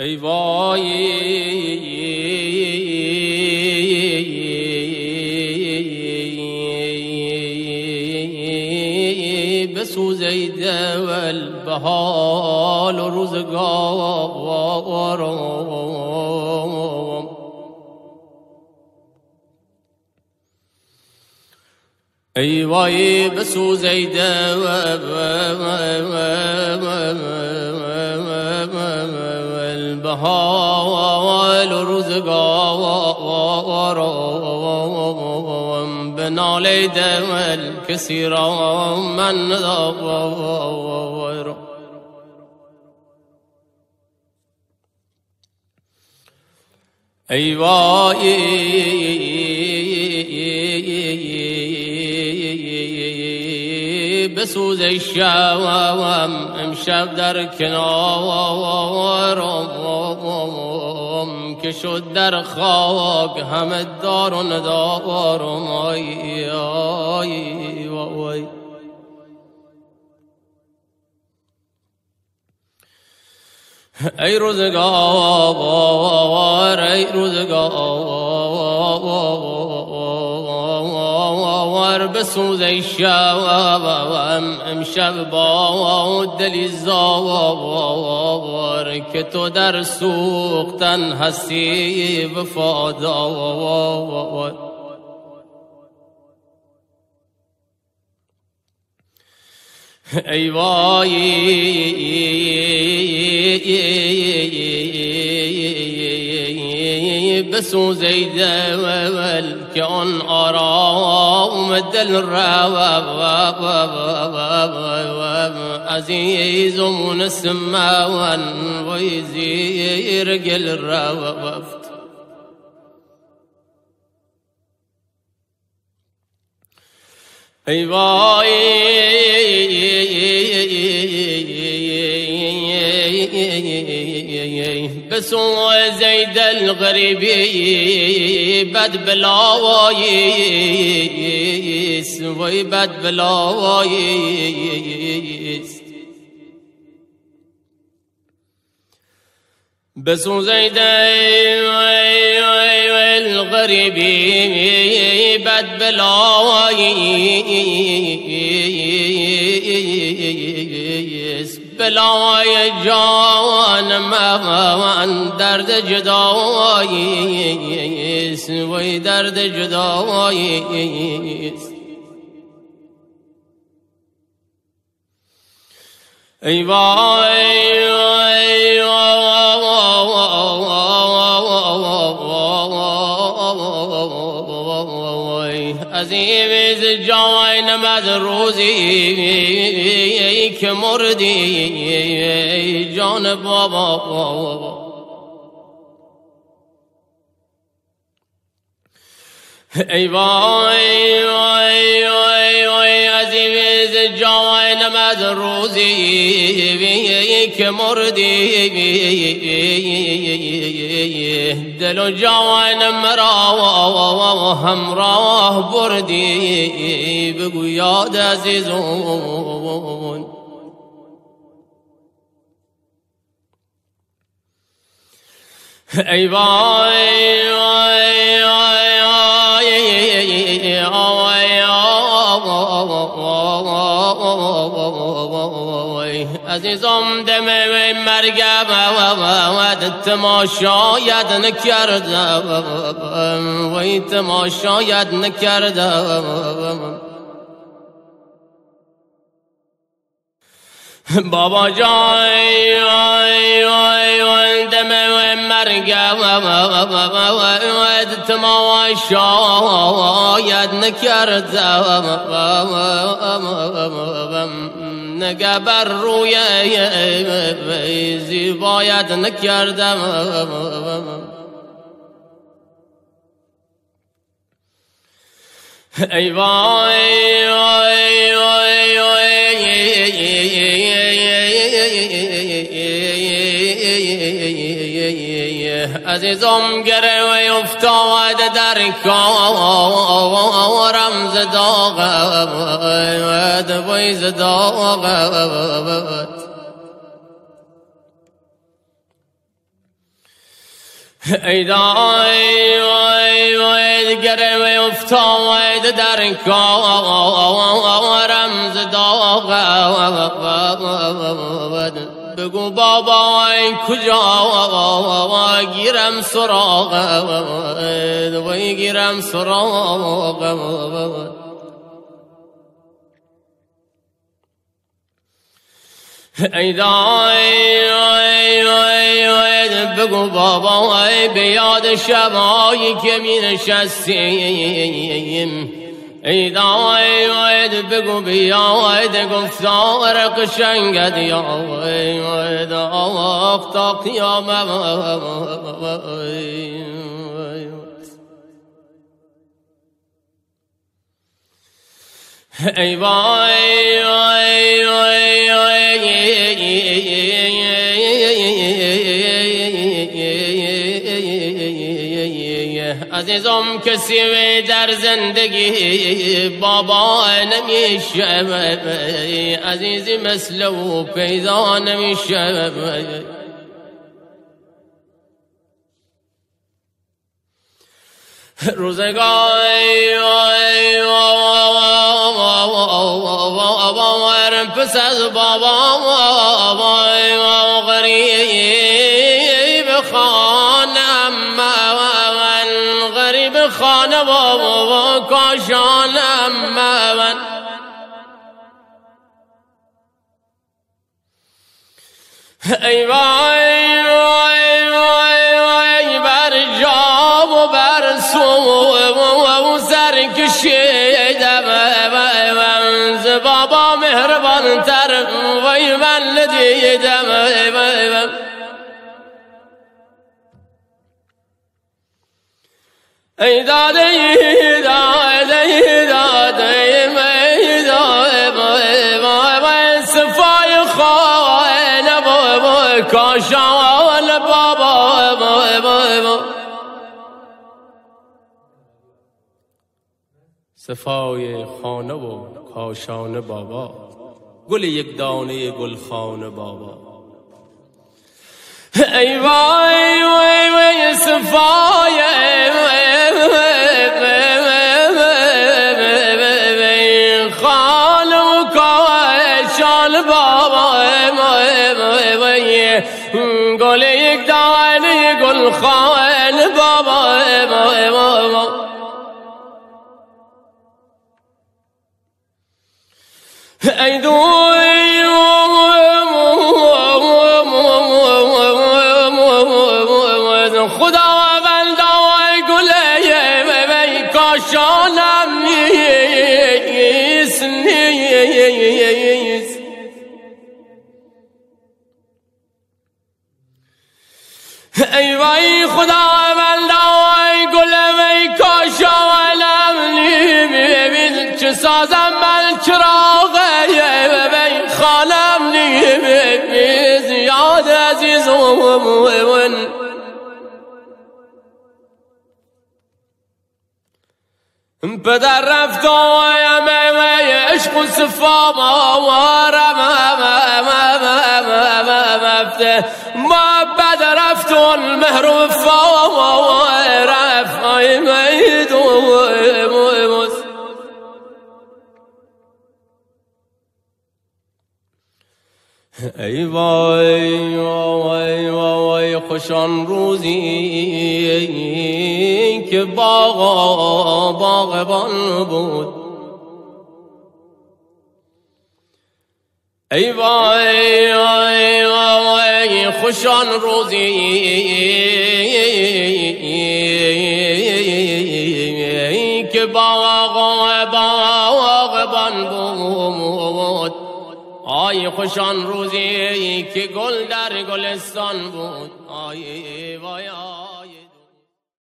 ای وای بسوزیده والبحال و روزگارم ای وای بسوزیده والبحال و روزگارم بنالیده والکسی را من ندارم ای وای بسوز شوم امشب در کنارم که شد در خاک همه دار و ندارم آی آی وای ای روزگار ای روزگار بسوز شوم امشب با دلی زار که تو در سوختن هستی وفادار ای وای بسوزیده که آن آرام دل رو عزیز و منسمون وی زیر گل رفت ای وای بسوزید الغریبی بد بلاواییست وی بد بلاواییست بسوزید الغریبی بد بلاواییست بلای جان من درد جداییست وی درد جداییست ای وای عزیز جان نماز روزی که مردی جان بابا ای وای وای وای وای عزیز جان نماز روزی که مردی دل و جان مرا همراه بردی بگو یاد عزیزون ای وای وای وای عزیزم دم مرگم تماشاید نکردم وی تماشاید نکردم بابا جان دم مرگم تماشاید نکردم نگه بر روی زیبایت نکردم ای وای وای وای عزیزم گره افتاد در کارم زداغت وی زداغت ای دای وای وای گرم افتاد در کارم ز داغ بگو بابا این کجا گیرم سراغ وای گیرم سراغ ای دای وای وای وای بگو بابا به یاد شبایی که می نشستیم ای دای وای بگو بیاد گفتار قشنگت یا وای وای تا قیامت ای وای وای وای عزیزم کسی در زندگی بابا نمیشه عزیزی مثل او پیدا نمیشه روزگاری پس از بابا غریب خانم غریب خانه بابا کاشانم من ای وای وای وای وای بر جام و بر سو سر کشیدم ز بابا مهربان تر وای من ندیدم ای داده ای داده ای داده ای داده صفای خانه بابا کاشان بابا صفای خانه و کاشان بابا گل یک دانه گل خانه بابا ای وای وای وای صفای خانه و کاشان بابا گل یک دانه گل خانه بابا ای دوی خدا بندای گله کاشانم نیست ای وای خدا بندای گله کاشانم نیست چه سازم من چراغ خانم نیست یاد عزیزم پدر رفت آیم عشق و صفا محبت رفت المهر و وفا رفت ای وای وای وای خوشان روزی که باغبان بود ای وای وای وای خوشان روزی که باغبان بود آی خوشان روزی که گل در گلستان بود آی وای